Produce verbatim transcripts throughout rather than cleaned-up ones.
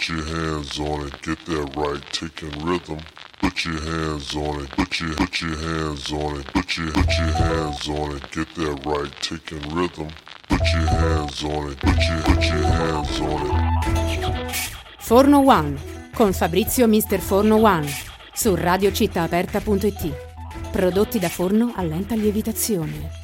Put your hands on it, get that right, taking rhythm. Put your hands on it, put your put your hands on it, put your put your hands on it, get that right, taking rhythm. Put your hands on it, put your put your hands on it. Forno One con Fabrizio mister Forno One su radio città aperta punto it. Prodotti da forno a lenta lievitazione.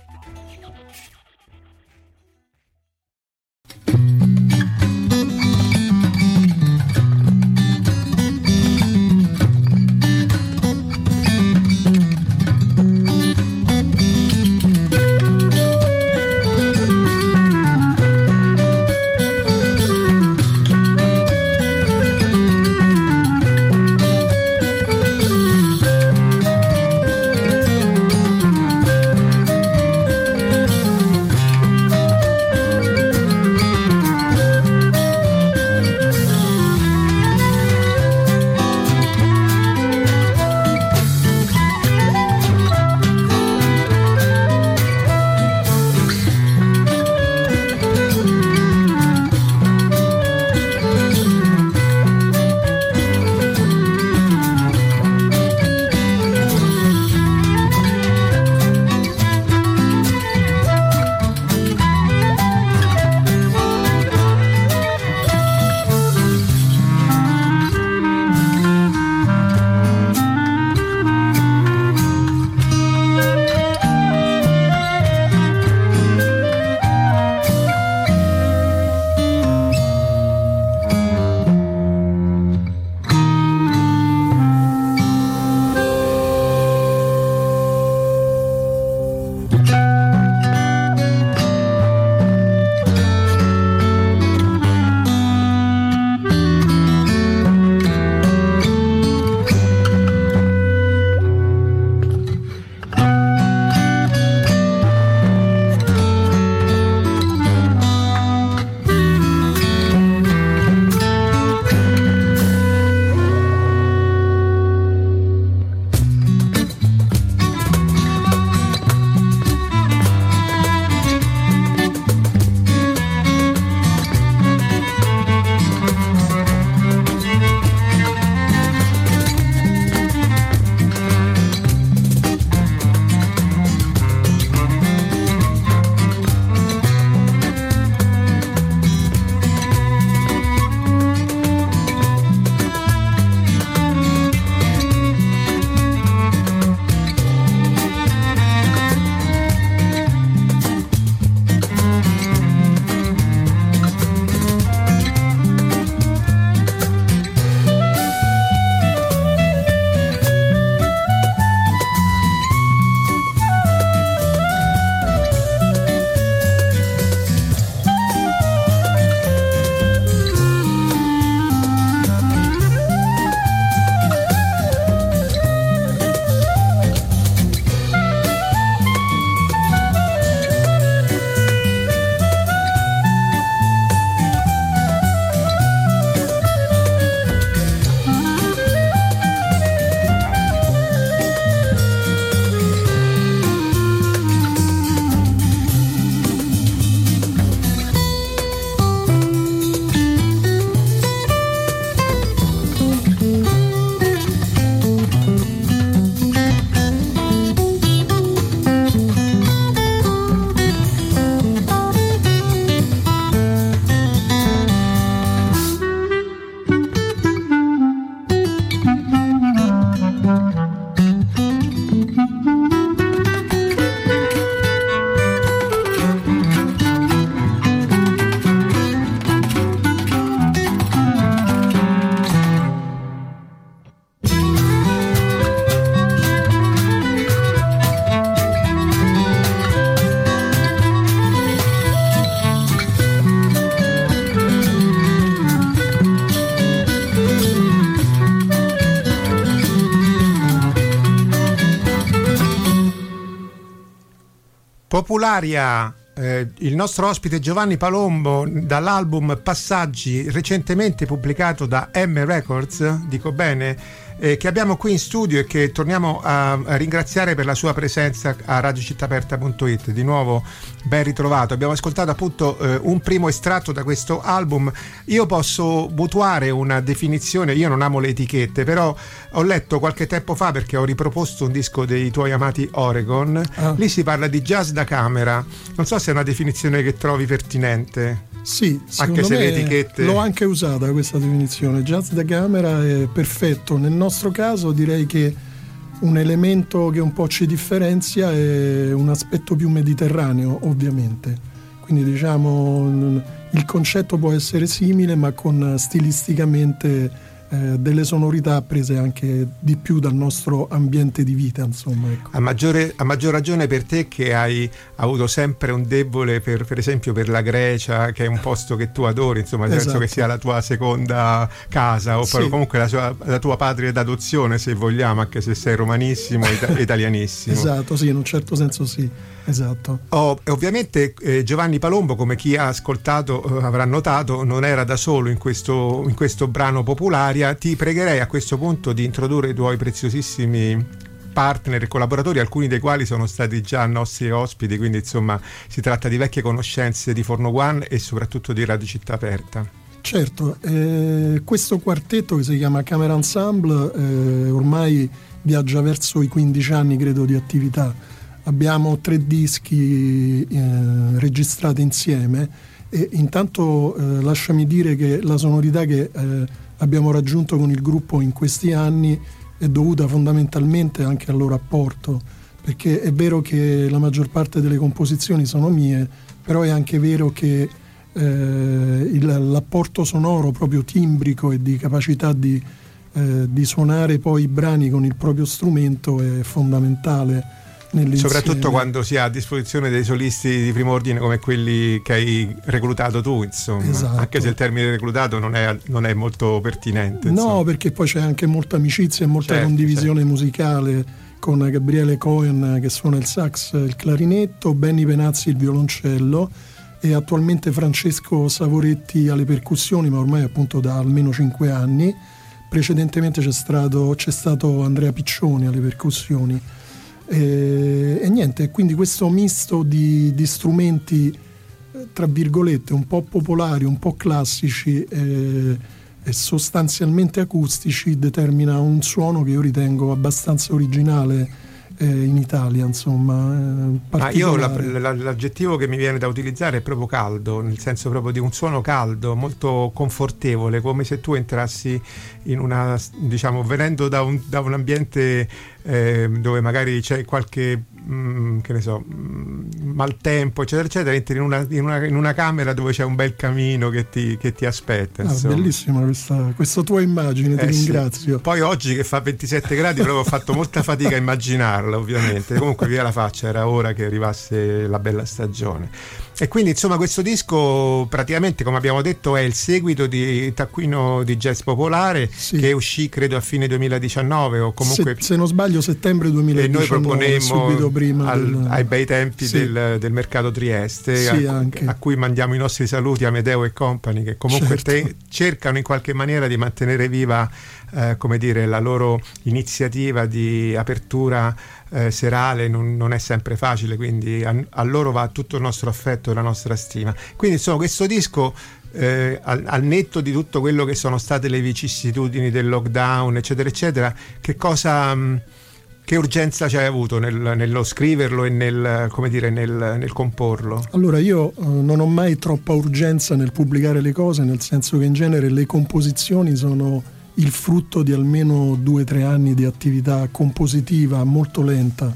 Popularia, eh, il nostro ospite Giovanni Palombo dall'album Passaggi, recentemente pubblicato da M Records, dico bene, eh, che abbiamo qui in studio e che torniamo a, a ringraziare per la sua presenza a radio città aperta punto it. Di nuovo ben ritrovato. Abbiamo ascoltato appunto eh, un primo estratto da questo album. Io posso mutuare una definizione, io non amo le etichette, però ho letto qualche tempo fa, perché ho riproposto un disco dei tuoi amati Oregon, ah. lì si parla di jazz da camera. Non so se è una definizione che trovi pertinente. Sì, anche se le etichette... l'ho anche usata questa definizione. Jazz da camera è perfetto. Nel nostro caso direi che un elemento che un po' ci differenzia è un aspetto più mediterraneo, ovviamente. Quindi diciamo il concetto può essere simile, ma con stilisticamente Eh, delle sonorità prese anche di più dal nostro ambiente di vita, insomma, ecco. a, maggiore, a maggior ragione per te che hai avuto sempre un debole per, per esempio per la Grecia, che è un posto che tu adori, insomma, esatto. Penso che sia la tua seconda casa o sì. Comunque la, sua, la tua patria d'adozione, se vogliamo, anche se sei romanissimo e ita- italianissimo. Esatto, sì, in un certo senso sì. Esatto. Oh, ovviamente eh, Giovanni Palombo, come chi ha ascoltato eh, avrà notato, non era da solo in questo, in questo brano Popularia. Ti pregherei a questo punto di introdurre i tuoi preziosissimi partner e collaboratori, alcuni dei quali sono stati già nostri ospiti, quindi insomma si tratta di vecchie conoscenze di Forno One e soprattutto di Radio Città Aperta. Certo, eh, questo quartetto che si chiama Camera Ensemble eh, ormai viaggia verso i quindici anni, credo, di attività. Abbiamo tre dischi eh, registrati insieme e intanto eh, lasciami dire che la sonorità che eh, abbiamo raggiunto con il gruppo in questi anni è dovuta fondamentalmente anche al loro apporto, perché è vero che la maggior parte delle composizioni sono mie, però è anche vero che eh, il, l'apporto sonoro proprio timbrico e di capacità di, eh, di suonare poi i brani con il proprio strumento è fondamentale. Soprattutto quando si ha a disposizione dei solisti di primo ordine come quelli che hai reclutato tu, insomma. Esatto. Anche se il termine reclutato non è, non è molto pertinente, insomma. No, perché poi c'è anche molta amicizia e molta certo, condivisione certo. musicale, con Gabriele Cohen che suona il sax e il clarinetto, Benny Penazzi il violoncello e attualmente Francesco Savoretti alle percussioni, ma ormai appunto da almeno cinque anni. Precedentemente c'è stato, c'è stato Andrea Piccioni alle percussioni. E, e niente, quindi questo misto di, di strumenti tra virgolette un po' popolari, un po' classici e, e sostanzialmente acustici determina un suono che io ritengo abbastanza originale eh, in Italia, insomma. Ma io la, la, l'aggettivo che mi viene da utilizzare è proprio caldo, nel senso proprio di un suono caldo, molto confortevole, come se tu entrassi in una, diciamo, venendo da un, da un ambiente eh, dove magari c'è qualche mh, che ne so mh, maltempo eccetera eccetera, entri in una, in, una, in una camera dove c'è un bel camino che ti, che ti aspetta. Ah, bellissima questa, questa tua immagine, ti eh, ringrazio. Sì. Poi oggi che fa ventisette gradi proprio ho fatto molta fatica a immaginarla, ovviamente. Comunque via la faccia, era ora che arrivasse la bella stagione. E quindi insomma questo disco praticamente, come abbiamo detto, è il seguito di Taccuino di Jazz Popolare, sì. Che uscì credo a fine duemiladiciannove o comunque se, se non sbaglio settembre duemiladiciannove, e noi proponemmo subito prima al, del... ai bei tempi sì. del, del mercato Trieste, sì, a, a cui mandiamo i nostri saluti a Medeo e Company, che comunque certo. te, cercano in qualche maniera di mantenere viva eh, come dire la loro iniziativa di apertura eh, serale. Non, non è sempre facile, quindi a, a loro va tutto il nostro affetto e la nostra stima. Quindi insomma questo disco eh, al, al netto di tutto quello che sono state le vicissitudini del lockdown eccetera eccetera, che cosa mh, che urgenza c'hai avuto nel, nello scriverlo e nel, come dire, nel, nel comporlo? Allora io eh, non ho mai troppa urgenza nel pubblicare le cose, nel senso che in genere le composizioni sono il frutto di almeno due o tre anni di attività compositiva molto lenta.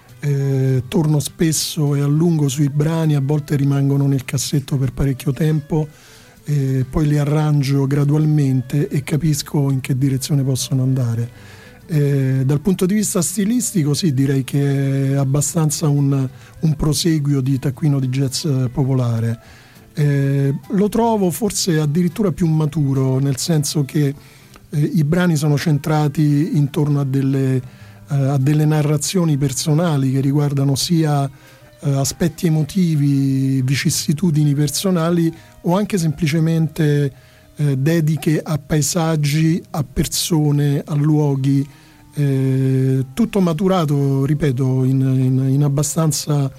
Eh, torno spesso e a lungo sui brani, a volte rimangono nel cassetto per parecchio tempo, eh, poi li arrangio gradualmente e capisco in che direzione possono andare. Eh, dal punto di vista stilistico sì, direi che è abbastanza un, un proseguio di Taccuino di Jazz Popolare. Eh, lo trovo forse addirittura più maturo, nel senso che eh, i brani sono centrati intorno a delle, eh, a delle narrazioni personali che riguardano sia eh, aspetti emotivi, vicissitudini personali o anche semplicemente eh, dediche a paesaggi, a persone, a luoghi, eh, tutto maturato, ripeto, in, in, in abbastanza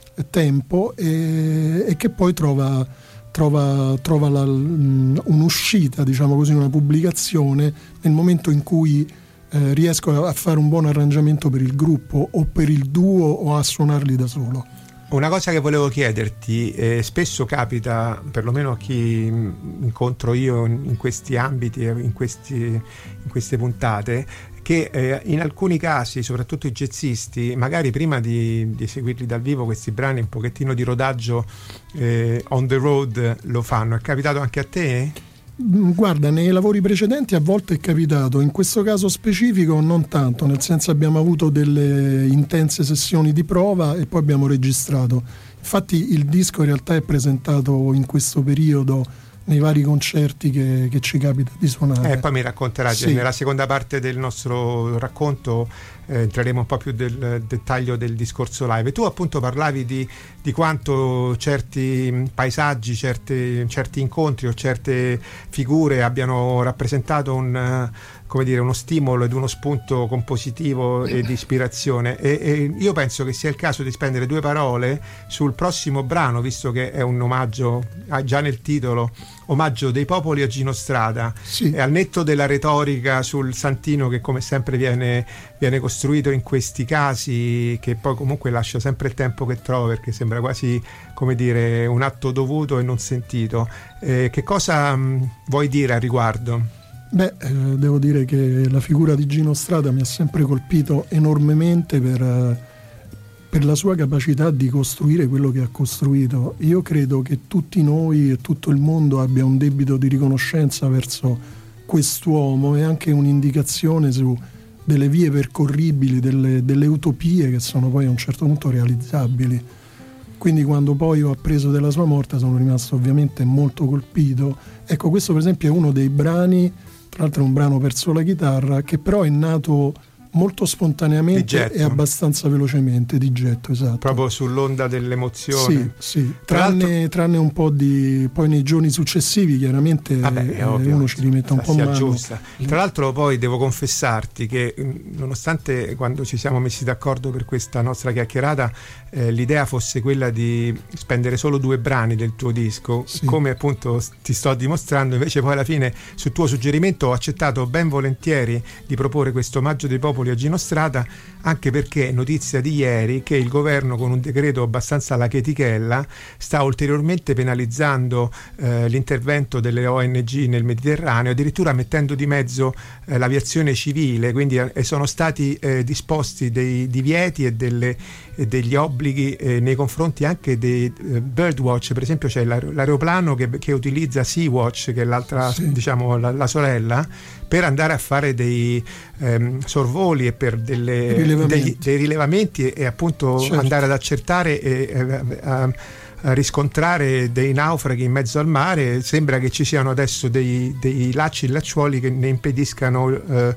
tempo, e, e che poi trova, trova, trova la, un'uscita, diciamo così, una pubblicazione nel momento in cui eh, riesco a fare un buon arrangiamento per il gruppo o per il duo o a suonarli da solo. Una cosa che volevo chiederti, eh, spesso capita, perlomeno a chi incontro io in questi ambiti, in, questi, in queste puntate, che eh, in alcuni casi, soprattutto i jazzisti, magari prima di, di eseguirli dal vivo questi brani un pochettino di rodaggio eh, on the road lo fanno. È capitato anche a te? Guarda, nei lavori precedenti a volte è capitato, in questo caso specifico non tanto, nel senso abbiamo avuto delle intense sessioni di prova e poi abbiamo registrato. Infatti il disco in realtà è presentato in questo periodo nei vari concerti che, che ci capita di suonare. E eh, poi mi racconterai, sì. Nella seconda parte del nostro racconto eh, entreremo un po' più del dettaglio del discorso live. E tu appunto parlavi di, di quanto certi paesaggi, certi, certi incontri o certe figure abbiano rappresentato un, come dire, uno stimolo ed uno spunto compositivo e di ispirazione, e, e io penso che sia il caso di spendere due parole sul prossimo brano, visto che è un omaggio, già nel titolo, omaggio dei popoli a Gino Strada, sì. E al netto della retorica sul santino che come sempre viene, viene costruito in questi casi, che poi comunque lascia sempre il tempo che trova, perché sembra quasi, come dire, un atto dovuto e non sentito, eh, che cosa mh, vuoi dire a riguardo? Beh, eh, devo dire che la figura di Gino Strada mi ha sempre colpito enormemente per, eh, per la sua capacità di costruire quello che ha costruito. Io credo che tutti noi e tutto il mondo abbia un debito di riconoscenza verso quest'uomo e anche un'indicazione su delle vie percorribili, delle, delle utopie che sono poi a un certo punto realizzabili. Quindi quando poi ho appreso della sua morte sono rimasto ovviamente molto colpito. Ecco, questo per esempio è uno dei brani, tra l'altro è un brano per sola chitarra, che però è nato molto spontaneamente e abbastanza velocemente, di getto, esatto. Proprio sull'onda dell'emozione. Sì, sì. Tranne, tranne un po' di... poi nei giorni successivi chiaramente Vabbè, eh, ovvio, uno ci rimette un po' mano. Aggiusta. Tra l'altro poi devo confessarti che nonostante quando ci siamo messi d'accordo per questa nostra chiacchierata eh, l'idea fosse quella di spendere solo due brani del tuo disco, sì. Come appunto ti sto dimostrando, invece poi alla fine su tuo suggerimento ho accettato ben volentieri di proporre questo omaggio dei popoli a Gino Strada, anche perché notizia di ieri che il governo con un decreto abbastanza alla chetichella sta ulteriormente penalizzando eh, l'intervento delle O N G nel Mediterraneo, addirittura mettendo di mezzo eh, l'aviazione civile, quindi eh, sono stati eh, disposti dei divieti e, delle, e degli obblighi eh, nei confronti anche dei eh, Birdwatch. Per esempio c'è l'aeroplano che, che utilizza Sea-Watch, che è l'altra, sì. diciamo la, la sorella, per andare a fare dei ehm, sorvoli e per delle, rilevamenti. Degli, dei rilevamenti e, e appunto certo. andare ad accertare e e a, a riscontrare dei naufraghi in mezzo al mare. Sembra che ci siano adesso dei, dei lacci e lacciuoli che ne impediscano eh,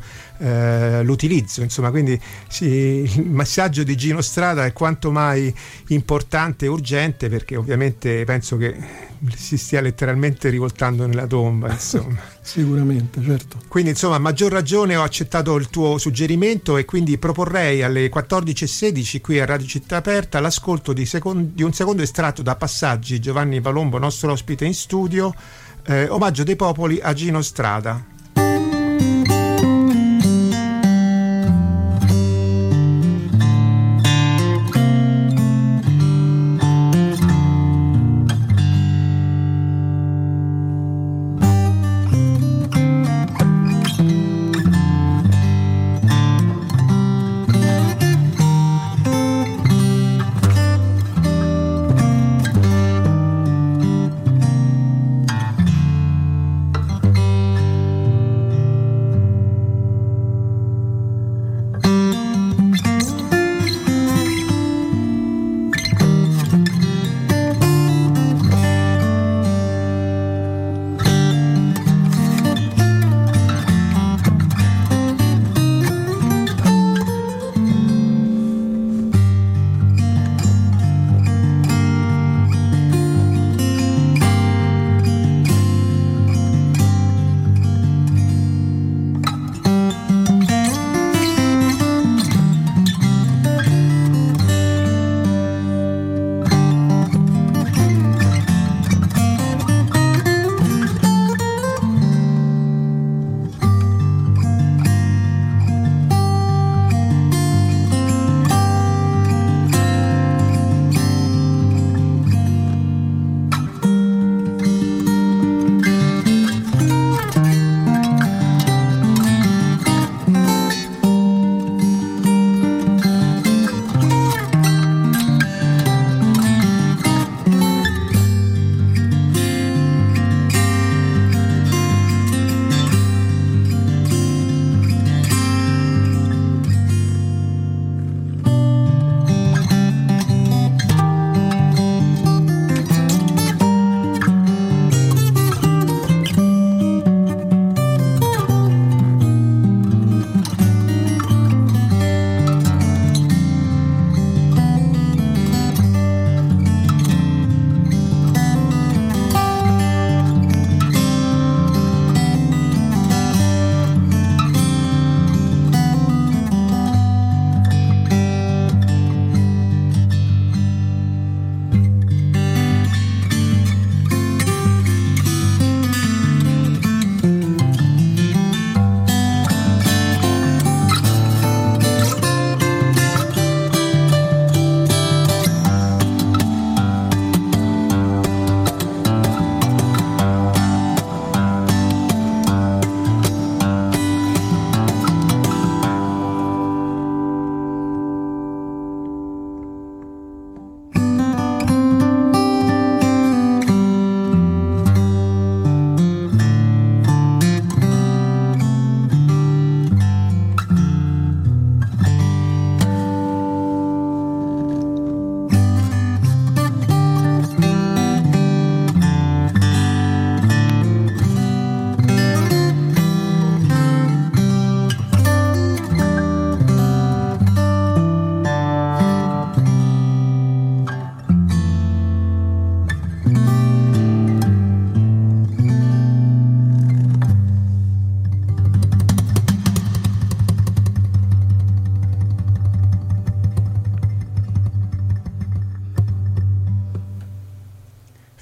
eh, l'utilizzo, insomma, quindi sì, il messaggio di Gino Strada è quanto mai importante e urgente, perché ovviamente penso che si stia letteralmente rivoltando nella tomba, insomma. Sicuramente, certo. Quindi insomma, a maggior ragione ho accettato il tuo suggerimento e quindi proporrei alle quattordici e sedici qui a Radio Città Aperta l'ascolto di, second- di un secondo estratto da Passaggi, Giovanni Palombo, nostro ospite in studio, eh, omaggio dei popoli a Gino Strada.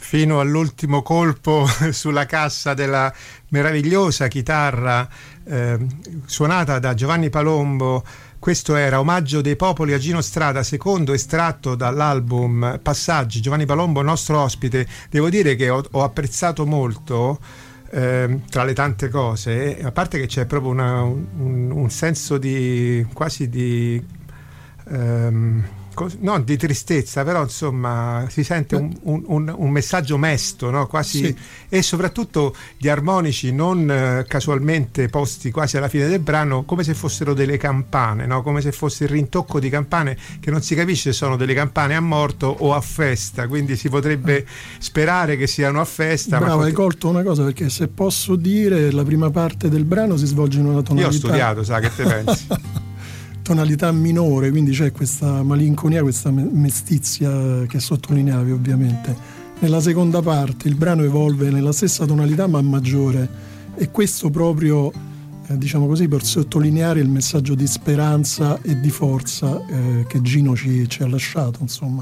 fino all'ultimo colpo sulla cassa della meravigliosa chitarra eh, suonata da Giovanni Palombo. Questo era Omaggio dei popoli a Gino Strada, secondo estratto dall'album Passaggi. Giovanni Palombo, nostro ospite. Devo dire che ho, ho apprezzato molto, eh, tra le tante cose, a parte che c'è proprio una, un, un senso di quasi di ehm, non di tristezza, però insomma si sente un, un, un, un messaggio mesto, no? Quasi, sì. E soprattutto gli armonici non eh, casualmente posti quasi alla fine del brano, come se fossero delle campane, no? Come se fosse il rintocco di campane che non si capisce se sono delle campane a morto o a festa, quindi si potrebbe sperare che siano a festa. Bravo, ma hai colto una cosa, perché se posso dire, la prima parte del brano si svolge in una tonalità. Io ho studiato, sa, che te pensi? Tonalità minore, quindi c'è questa malinconia, questa mestizia che sottolineavi ovviamente. Nella seconda parte il brano evolve nella stessa tonalità ma maggiore, e questo proprio eh, diciamo così per sottolineare il messaggio di speranza e di forza eh, che Gino ci, ci ha lasciato, insomma.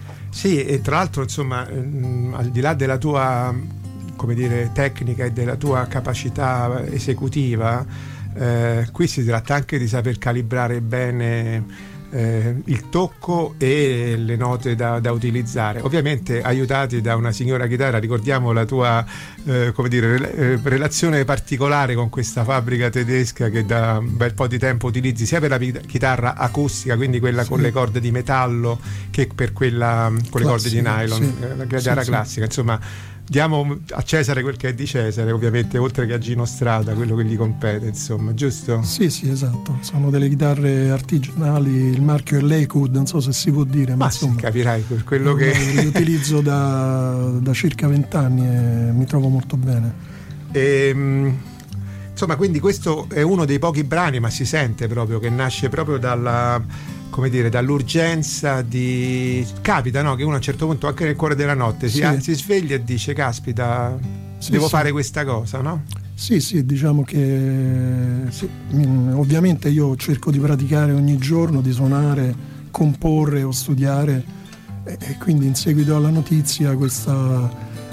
Sì, e tra l'altro insomma mh, al di là della tua, come dire, tecnica e della tua capacità esecutiva, Eh, qui si tratta anche di saper calibrare bene eh, il tocco e le note da, da utilizzare, ovviamente aiutati da una signora chitarra. Ricordiamo la tua eh, come dire, re, relazione particolare con questa fabbrica tedesca che da un bel po' di tempo utilizzi sia per la chitarra acustica, quindi quella sì. con le corde di metallo, che per quella con le corde di nylon, sì. la chitarra sì, classica, sì. Insomma, diamo a Cesare quel che è di Cesare, ovviamente, oltre che a Gino Strada quello che gli compete, insomma, giusto? Sì, sì, esatto. Sono delle chitarre artigianali, il marchio è Lakewood, non so se si può dire, ma, ma insomma, sì, capirai per quello che li utilizzo da, da circa vent'anni e mi trovo molto bene. E, insomma, quindi questo è uno dei pochi brani, ma si sente proprio che nasce proprio dalla, come dire, dall'urgenza di... Capita, no? Che uno a un certo punto, anche nel cuore della notte, si, sì. si sveglia e dice caspita, sì, devo sì. fare questa cosa, no? Sì, sì, diciamo che sì, ovviamente io cerco di praticare ogni giorno, di suonare, comporre o studiare, e, e quindi in seguito alla notizia questa,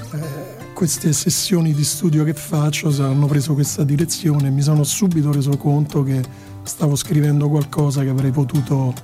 eh, queste sessioni di studio che faccio hanno preso questa direzione. Mi sono subito reso conto che stavo scrivendo qualcosa che avrei potuto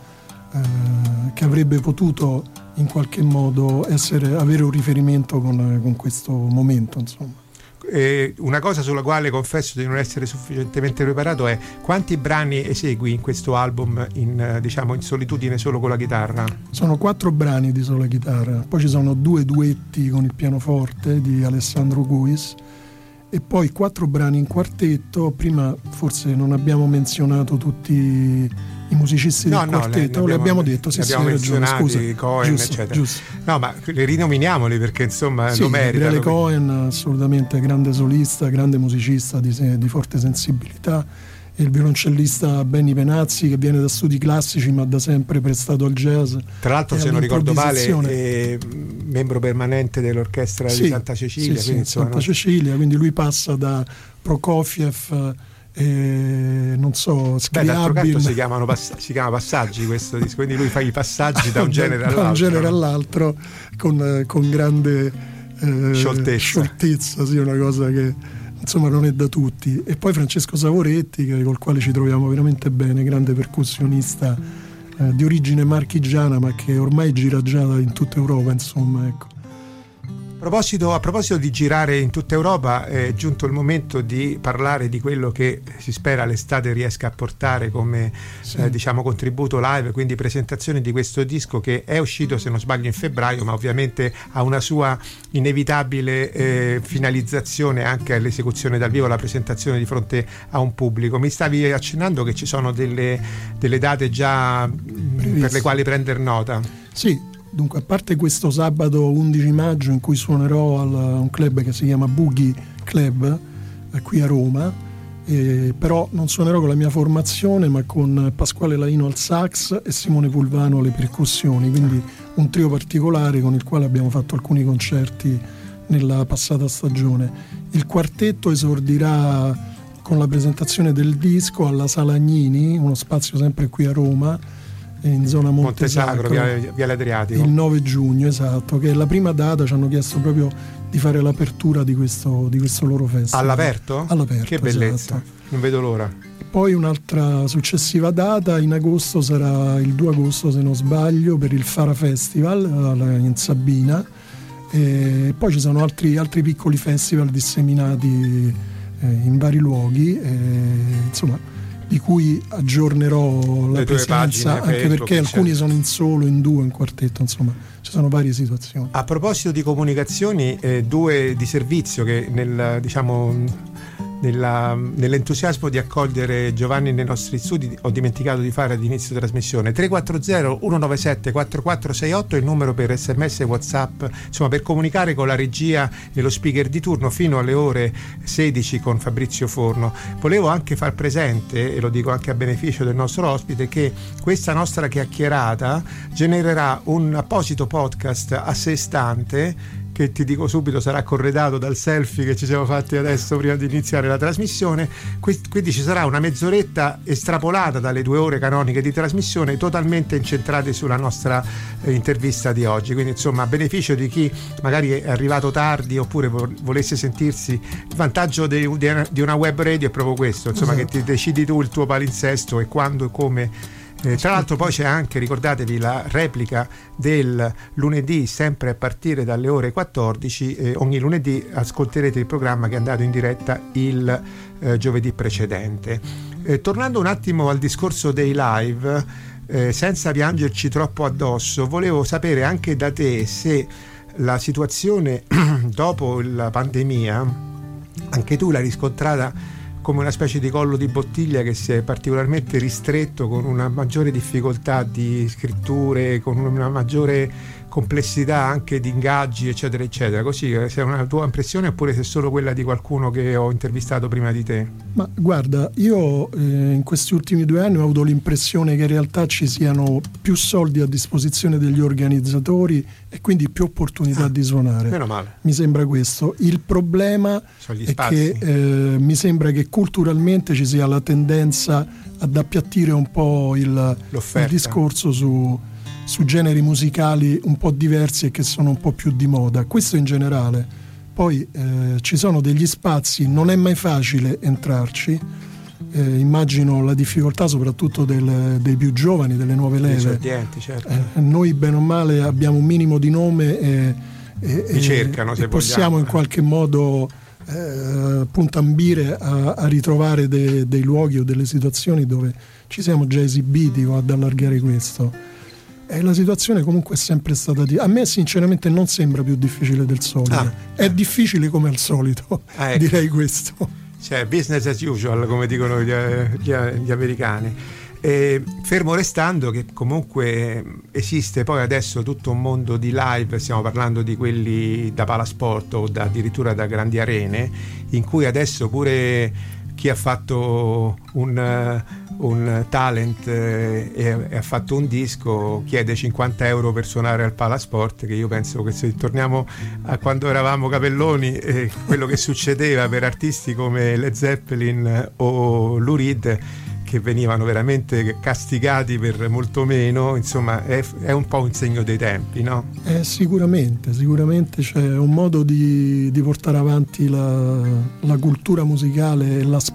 eh, che avrebbe potuto in qualche modo essere, avere un riferimento con, con questo momento, insomma. Eh, una cosa sulla quale confesso di non essere sufficientemente preparato è: quanti brani esegui in questo album in, diciamo, in solitudine solo con la chitarra? Sono quattro brani di sola chitarra, poi ci sono due duetti con il pianoforte di Alessandro Guis e poi quattro brani in quartetto. Prima forse non abbiamo menzionato tutti i musicisti no, del no, quartetto, le, le abbiamo detto, sì, sì, abbiamo menzionati, scusa, Cohen, giusto, eccetera. Giusto. No, ma li rinominiamoli perché insomma sì, lo meritano. Gabriele Cohen, assolutamente grande solista, grande musicista di, di forte sensibilità, e il violoncellista Benny Penazzi, che viene da studi classici ma da sempre prestato al jazz. Tra l'altro, se non ricordo male, è membro permanente dell'orchestra sì, di Santa Cecilia. Sì, quindi, sì, insomma, Santa no? Cecilia, quindi lui passa da Prokofiev, e non so, Scriabin. Beh, si chiamano pass- si chiama Passaggi questo disco, quindi lui fa i passaggi da un genere all'altro, da un genere all'altro con, con grande eh, scioltezza, scioltezza sì, una cosa che insomma non è da tutti. E poi Francesco Savoretti, che, col quale ci troviamo veramente bene, grande percussionista eh, di origine marchigiana ma che ormai gira già in tutta Europa, insomma, ecco. A proposito, a proposito di girare in tutta Europa, è giunto il momento di parlare di quello che si spera l'estate riesca a portare come sì. eh, diciamo contributo live, quindi presentazione di questo disco che è uscito, se non sbaglio, in febbraio, ma ovviamente ha una sua inevitabile eh, finalizzazione anche all'esecuzione dal vivo, la presentazione di fronte a un pubblico. Mi stavi accennando che ci sono delle, delle date già Previst. per le quali prendere nota. Sì. Dunque, a parte questo sabato undici maggio in cui suonerò a un club che si chiama Boogie Club eh, qui a Roma, eh, però non suonerò con la mia formazione ma con Pasquale Laino al sax e Simone Pulvano alle percussioni, quindi un trio particolare con il quale abbiamo fatto alcuni concerti nella passata stagione. Il quartetto esordirà con la presentazione del disco alla Sala Agnini, uno spazio sempre qui a Roma, in zona Montesacro, via, via l'Adriatico, il nove giugno, esatto, che è la prima data. Ci hanno chiesto proprio di fare l'apertura di questo, di questo loro festival. All'aperto? All'aperto, che bellezza, esatto. Non vedo l'ora. Poi un'altra successiva data in agosto sarà il due agosto, se non sbaglio, per il Fara Festival in Sabina. E poi ci sono altri, altri piccoli festival disseminati eh, in vari luoghi, e, insomma, di cui aggiornerò la presenza, anche Facebook, perché alcuni certo. sono in solo, in duo, in quartetto, insomma ci sono varie situazioni. A proposito di comunicazioni, eh, due di servizio che nel, diciamo Nella, nell'entusiasmo di accogliere Giovanni nei nostri studi ho dimenticato di fare all'inizio trasmissione. Tre quattro zero uno nove sette quattro quattro sei otto il numero per sms e WhatsApp, insomma, per comunicare con la regia e lo speaker di turno fino alle ore sedici con Fabrizio Forno. Volevo anche far presente, e lo dico anche a beneficio del nostro ospite, che questa nostra chiacchierata genererà un apposito podcast a sé stante, che ti dico subito sarà corredato dal selfie che ci siamo fatti adesso prima di iniziare la trasmissione. Quindi ci sarà una mezz'oretta estrapolata dalle due ore canoniche di trasmissione, totalmente incentrate sulla nostra eh, intervista di oggi. Quindi insomma, a beneficio di chi magari è arrivato tardi oppure volesse sentirsi, il vantaggio di, di una web radio è proprio questo, insomma, esatto. che ti decidi tu il tuo palinsesto e quando e come. Eh, tra l'altro poi c'è anche, ricordatevi, la replica del lunedì, sempre a partire dalle ore quattordici. Eh, ogni lunedì ascolterete il programma che è andato in diretta il eh, giovedì precedente. Eh, tornando un attimo al discorso dei live, eh, senza piangerci troppo addosso, volevo sapere anche da te se la situazione dopo la pandemia, anche tu l'hai riscontrata come una specie di collo di bottiglia che si è particolarmente ristretto, con una maggiore difficoltà di scritture, con una maggiore complessità anche di ingaggi, eccetera eccetera. Così, se è una tua impressione oppure se è solo quella di qualcuno che ho intervistato prima di te? Ma guarda, io eh, in questi ultimi due anni ho avuto l'impressione che in realtà ci siano più soldi a disposizione degli organizzatori e quindi più opportunità ah, di suonare. Meno male. Mi sembra questo. Il problema è che eh, mi sembra che culturalmente ci sia la tendenza ad appiattire un po' il, il discorso su su generi musicali un po' diversi e che sono un po' più di moda. Questo in generale. Poi eh, ci sono degli spazi, non è mai facile entrarci, eh, immagino la difficoltà soprattutto del, dei più giovani, delle nuove leve. Certo. Eh, noi bene o male abbiamo un minimo di nome e, e, e, cercano, se e possiamo in qualche modo eh, appunto ambire a, a ritrovare de, dei luoghi o delle situazioni dove ci siamo già esibiti o ad allargare questo. E la situazione comunque è sempre stata di... A me sinceramente non sembra più difficile del solito. Ah. È difficile come al solito, ah, ecco. Direi questo. Cioè business as usual, come dicono gli, gli, gli americani. E fermo restando che comunque esiste poi adesso tutto un mondo di live, stiamo parlando di quelli da palasport o da, addirittura da grandi arene, in cui adesso pure chi ha fatto un, un talent eh, e, e ha fatto un disco chiede cinquanta euro per suonare al Palasport, che io penso che se torniamo a quando eravamo capelloni, eh, quello che succedeva per artisti come Led Zeppelin o Lou Reed, che venivano veramente castigati per molto meno, insomma è, è un po' un segno dei tempi, no? Eh, sicuramente, sicuramente c'è un modo di, di portare avanti la, la cultura musicale e la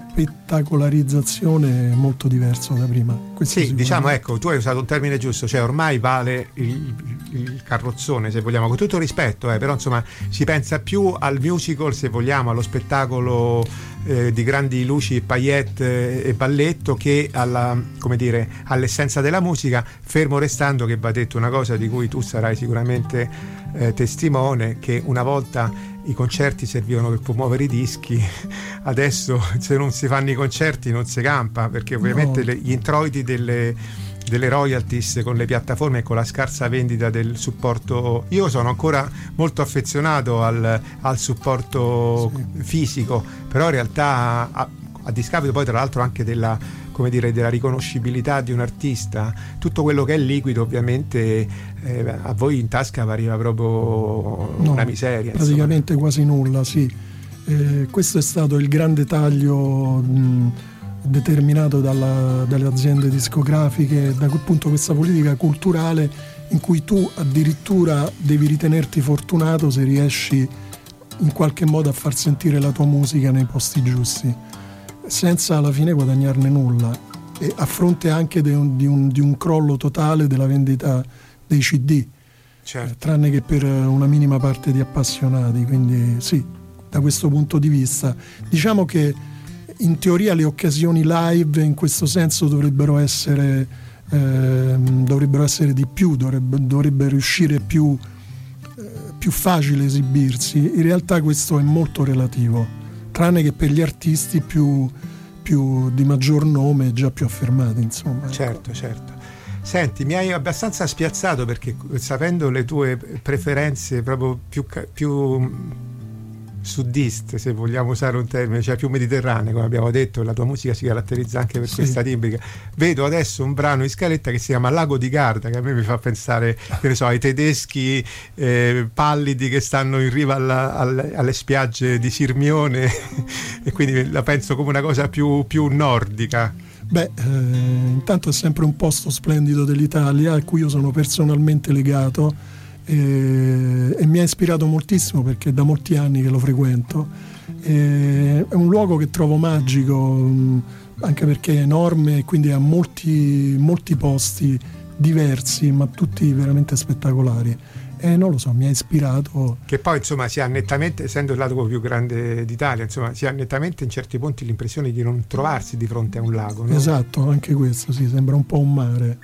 spettacolarizzazione molto diverso da prima. Questo sì, diciamo, ecco, tu hai usato un termine giusto, cioè ormai vale il, il carrozzone, se vogliamo, con tutto rispetto, eh, però insomma si pensa più al musical, se vogliamo, allo spettacolo eh, di grandi luci, paillette e balletto, che alla, come dire, all'essenza della musica, fermo restando che va detto una cosa di cui tu sarai sicuramente eh, testimone, che una volta i concerti servivano per promuovere i dischi, adesso se non si fanno i concerti non si campa, perché ovviamente no. le, gli introiti delle, delle royalties con le piattaforme e con la scarsa vendita del supporto, io sono ancora molto affezionato al, al supporto sì. fisico, però in realtà a, a discapito poi tra l'altro anche della, come dire, della riconoscibilità di un artista, tutto quello che è liquido ovviamente eh, a voi in tasca arriva proprio no, una miseria, praticamente insomma. Quasi nulla, sì. Eh, questo è stato il grande taglio mh, determinato dalla, dalle aziende discografiche, da quel punto questa politica culturale in cui tu addirittura devi ritenerti fortunato se riesci in qualche modo a far sentire la tua musica nei posti giusti, senza alla fine guadagnarne nulla, e a fronte anche di un, di un, di un crollo totale della vendita dei C D, certo. eh, tranne che per una minima parte di appassionati. Quindi sì, da questo punto di vista diciamo che in teoria le occasioni live in questo senso dovrebbero essere eh, dovrebbero essere di più, dovrebbe, dovrebbe riuscire più, eh, più facile esibirsi. In realtà questo è molto relativo, tranne che per gli artisti più, più di maggior nome, già più affermati, insomma. Certo, certo. Senti, mi hai abbastanza spiazzato, perché sapendo le tue preferenze proprio più, più sudiste, se vogliamo usare un termine, cioè più mediterranee, come abbiamo detto, la tua musica si caratterizza anche per sì. questa tipica. Vedo adesso un brano in scaletta che si chiama Lago di Garda, che a me mi fa pensare, che ne so, ai tedeschi eh, pallidi che stanno in riva alla, alle, alle spiagge di Sirmione e quindi la penso come una cosa più, più nordica. Beh, eh, intanto è sempre un posto splendido dell'Italia a cui io sono personalmente legato, e, e mi ha ispirato moltissimo perché è da molti anni che lo frequento. E, è un luogo che trovo magico, mh, anche perché è enorme e quindi ha molti, molti posti diversi, ma tutti veramente spettacolari. E non lo so, mi ha ispirato. Che poi insomma si ha nettamente, essendo il lago più grande d'Italia, insomma si ha nettamente in certi punti l'impressione di non trovarsi di fronte a un lago, no? Esatto, anche questo sì, sembra un po' un mare.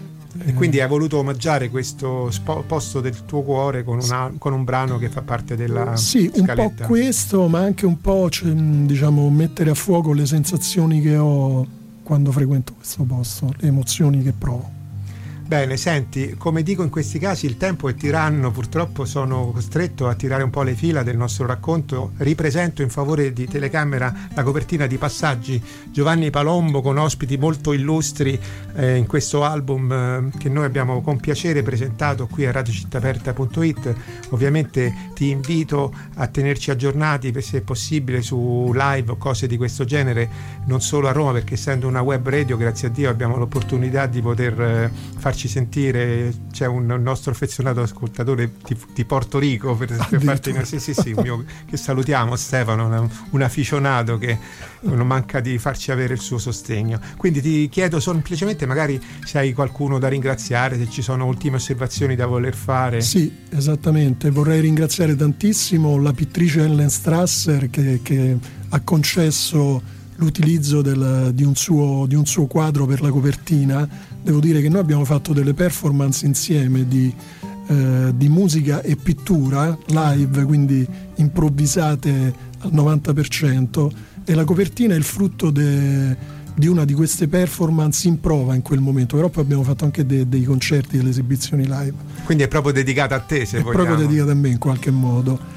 E quindi hai voluto omaggiare questo spo- posto del tuo cuore con, una, con un brano che fa parte della sì, scaletta. Un po' questo, ma anche un po' cioè, diciamo mettere a fuoco le sensazioni che ho quando frequento questo posto, le emozioni che provo. Bene, senti, come dico in questi casi il tempo è tiranno, purtroppo sono costretto a tirare un po' le fila del nostro racconto. Ripresento in favore di telecamera la copertina di Passaggi, Giovanni Palombo con ospiti molto illustri eh, in questo album eh, che noi abbiamo con piacere presentato qui a radio città aperta punto it. Ovviamente ti invito a tenerci aggiornati, se è possibile, su live o cose di questo genere, non solo a Roma, perché essendo una web radio, grazie a Dio, abbiamo l'opportunità di poter eh, farci sentire. C'è un nostro affezionato ascoltatore di, di Porto Rico, per, per farti, sì, sì, sì, mio, che salutiamo, Stefano, un, un aficionato che non manca di farci avere il suo sostegno. Quindi ti chiedo semplicemente magari se hai qualcuno da ringraziare, se ci sono ultime osservazioni da voler fare. Sì, esattamente, vorrei ringraziare tantissimo la pittrice Ellen Strasser che, che ha concesso l'utilizzo del, di, un suo, di un suo quadro per la copertina. Devo dire che noi abbiamo fatto delle performance insieme di, eh, di musica e pittura live, quindi improvvisate al novanta per cento, e la copertina è il frutto de, di una di queste performance in prova in quel momento, però poi abbiamo fatto anche de, dei concerti, delle esibizioni live. Quindi è proprio dedicata a te, se è vogliamo. Proprio dedicata a me in qualche modo.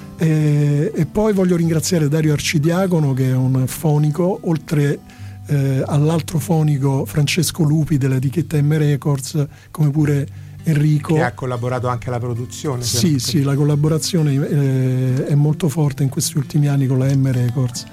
E, e poi voglio ringraziare Dario Arcidiacono, che è un fonico, oltre eh, all'altro fonico Francesco Lupi dell'etichetta M Records, come pure Enrico, che ha collaborato anche alla produzione. Sì, sì, la collaborazione eh, è molto forte in questi ultimi anni con la M Records.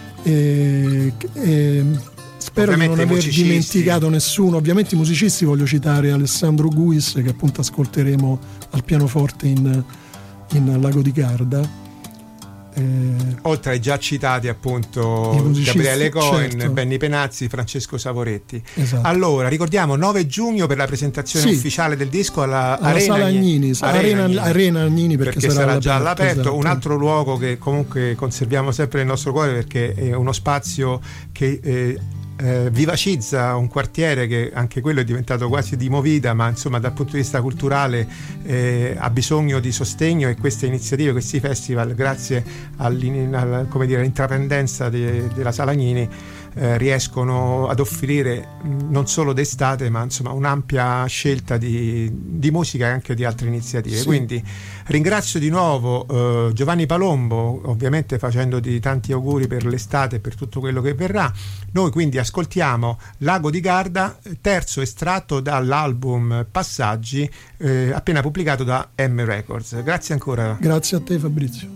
E, e spero Ovviamente di non aver dimenticato nessuno. Ovviamente i musicisti, voglio citare Alessandro Guis, che appunto ascolteremo al pianoforte in, in Lago di Garda. Eh, oltre ai già citati appunto Gabriele Cohen, certo. Benny Penazzi, Francesco Savoretti. Esatto. Allora ricordiamo nove giugno per la presentazione sì. ufficiale del disco alla, alla Arena Sala Agnini, Arena, Arena, Arena Agnini, perché, perché sarà, sarà già all'aperto, all'aperto. Esatto. Un altro luogo che comunque conserviamo sempre nel nostro cuore, perché è uno spazio che eh, Eh, vivacizza un quartiere che anche quello è diventato quasi di movida, ma insomma dal punto di vista culturale eh, ha bisogno di sostegno, e queste iniziative, questi festival, grazie all, come dire, all'intraprendenza de, della Sala Agnini, eh, riescono ad offrire non solo d'estate ma insomma un'ampia scelta di, di musica e anche di altre iniziative. Sì. Quindi ringrazio di nuovo eh, Giovanni Palombo, ovviamente facendoti tanti auguri per l'estate e per tutto quello che verrà. Noi quindi ascoltiamo Lago di Garda, terzo estratto dall'album Passaggi, eh, appena pubblicato da M Records. Grazie ancora. Grazie a te, Fabrizio.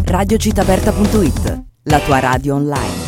radio città aperta punto it, la tua radio online.